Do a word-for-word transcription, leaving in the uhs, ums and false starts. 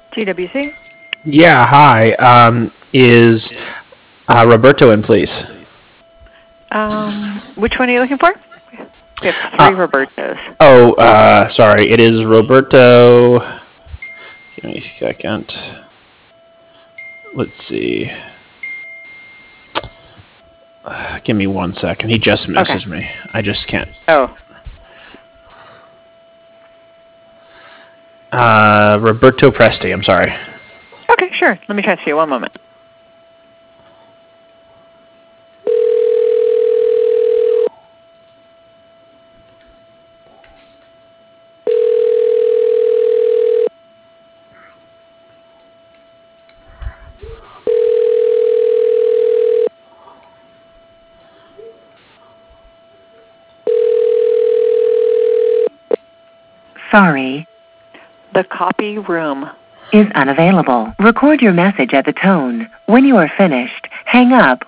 G W C? Yeah, hi. Um, is uh, Roberto in, please? Um, which one are you looking for? We have three Uh, Robertos. oh, uh, sorry. It is Roberto. Give me a second. Let's see. Uh, give me one second. He just Okay. messaged me. I just can't. Oh. Uh, Roberto Presti. I'm sorry. Okay, sure. Let me transfer you. One moment. Sorry. The copy room Is unavailable. Record your message at the tone. When you are finished, hang up